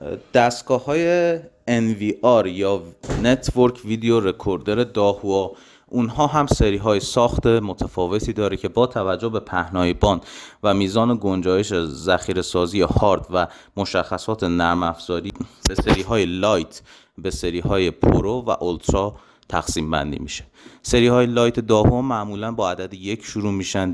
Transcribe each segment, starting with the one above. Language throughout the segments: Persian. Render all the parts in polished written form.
دستگاه‌های NVR یا نتورک ویدیو رکوردر داهوا، اونها هم سری‌های ساخت متفاوتی داره که با توجه به پهنای باند و میزان گنجایش ذخیره‌سازی هارد و مشخصات نرم افزاری به سری‌های لایت، به سری‌های پرو و اولترا تقسیم بندی میشه. سری‌های لایت داهوا معمولاً با عدد 1 شروع میشن: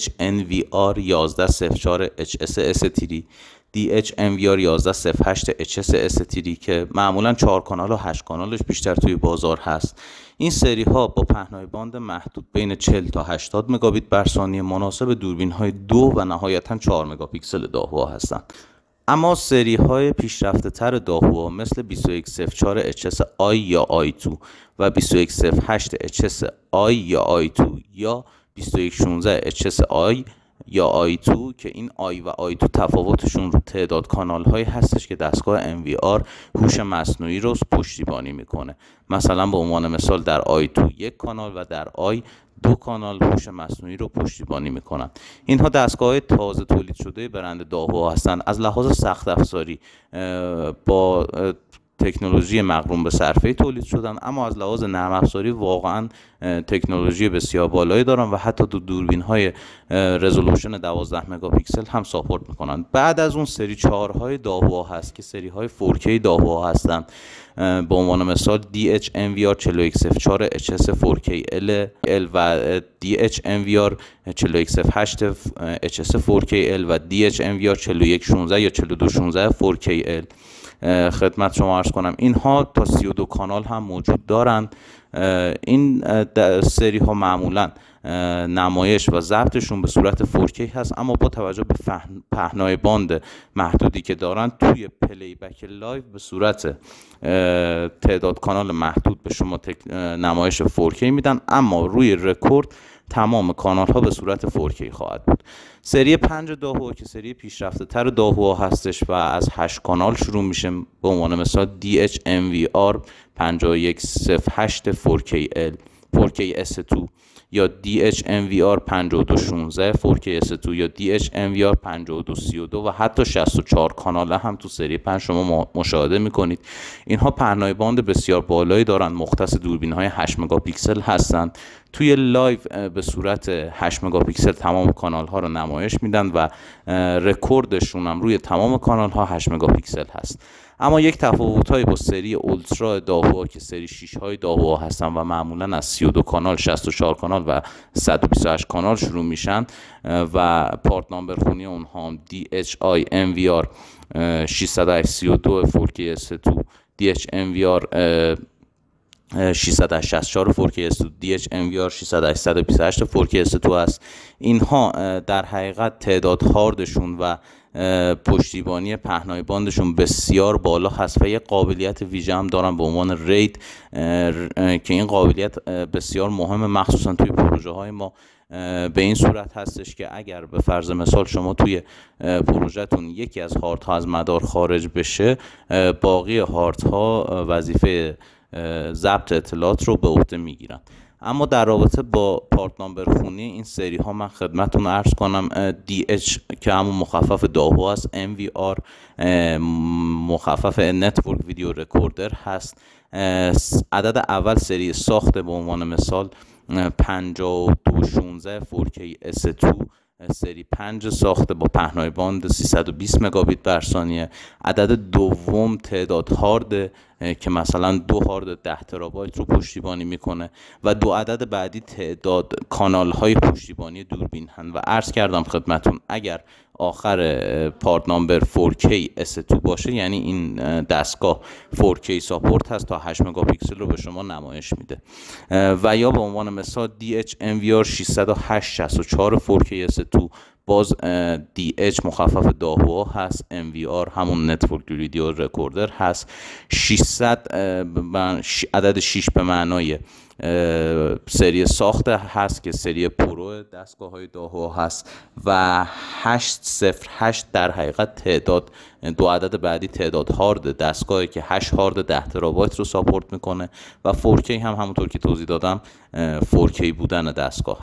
DHNVR 1104 HSS3، DHNVR 1108 HSS3 که معمولاً 4 کانال و 8 کانالش بیشتر توی بازار هست. این سری ها با پهنای باند محدود بین 40 تا 80 مگابیت بر ثانیه مناسب دوربین های 2 و نهایتاً 4 مگاپیکسل داهوا هستند. اما سری های پیشرفته تر داهوا مثل 2104 HSI یا I2 و 2108 HSI یا I2 یا 2116 HSI یا I2 که این I و I2 تفاوتشون رو تعداد کانال هایی هستش که دستگاه NVR هوش مصنوعی رو پشتیبانی میکنه. مثلا به عنوان مثال در I2 1 کانال و در I 2 کانال هوش مصنوعی رو پشتیبانی میکنن. اینها دستگاه تازه تولید شده برند داهوا هستند. از لحاظ سخت افزاری با تکنولوژی مقرون به صرفه تولید شدن، اما از لحاظ نرم افزاری واقعا تکنولوژی بسیار بالایی دارن و حتی دوربین های رزولوشن 12 مگاپیکسل هم ساپورت میکنن. بعد از اون سری 4 های داهوا هست که سری های 4K داهوا هستن. به عنوان مثال DHNVR 4104 HS 4KL و DHNVR 4108 HS 4KL و DHNVR 4116 یا 4216 4KL. خدمت شما عرض کنم اینها تا 32 کانال هم موجود دارند. این سری ها معمولا نمایش و ضبطشون به صورت 4K هست، اما با توجه به پهنای باند محدودی که دارن توی پلی بک لایو به صورت تعداد کانال محدود به شما نمایش 4K میدن، اما روی رکورد تمام کانال ها به صورت 4K خواهد بود. سری 5 داهوا که سری پیشرفته تر داهوا هستش و از 8 کانال شروع میشه. به عنوان مثال DHNVR 5108 4KS2 یا DHNVR 5216 4KS2 یا DHNVR 5232 و حتی 64 کاناله هم تو سری 5 شما مشاهده میکنید. اینها پهنای باند بسیار بالایی دارند، مختص دوربین های 8 مگاپیکسل هستند. توی لایو به صورت 8 مگاپیکسل تمام کانال ها رو نمایش میدن و رکوردشون هم روی تمام کانال ها 8 مگاپیکسل هست. اما یک تفاوت هایی با سری اولترا داهوا که سری 6 های داهوا هستن و معمولا از 32 کانال، 64 کانال و 128 کانال شروع میشن و پارت نامبر خونی اونها هم DHI NVR 632 4KS2 DHNVR 664 4KS2 DHNVR 628 4KS2 است. اینها در حقیقت تعداد هاردشون و پشتیبانی پهنای باندشون بسیار بالا هست و یک قابلیت ویژه هم دارن به عنوان رید که این قابلیت بسیار مهمه، مخصوصا توی پروژه های ما. به این صورت هستش که اگر به فرض مثال شما توی پروژهتون یکی از هاردها از مدار خارج بشه، باقی هاردها وظیفه ضبط اطلاعات رو به عهده میگیرن. اما در رابطه با پارت نامبر خونی این سری ها من خدمتتون عرض کنم DH که همون مخفف داهوا است، NVR مخفف نتورک ویدیو رکوردر هست. عدد اول سری ساخته به عنوان مثال 5216 4KS2 سری 5 ساخته با پهنای باند 320 مگابیت بر ثانیه. عدد دوم تعداد هارد که مثلا 2 هارد 10 ترابایت رو پشتیبانی میکنه و 2 عدد بعدی تعداد کانال های پشتیبانی دوربین هن و عرض کردم خدمتون اگر آخر پارت نامبر 4K S2 باشه یعنی این دستگاه 4K ساپورت هست تا 8 مگاپیکسل رو به شما نمایش میده. و یا به عنوان مثال DHNVR 608 64 4K S2 باز DH مخفف داهوا هست، NVR همون نتورک ویدیو رکوردر هست. 600 عدد 6 به معنای سری ساخته هست که سری پرو دستگاه های داهوا هست و 808 در حقیقت تعداد 2 عدد بعدی تعداد هارد دستگاهی که 8 هارد 10 ترابایت رو ساپورت میکنه و 4K هم همونطور که توضیح دادم 4K بودن دستگاه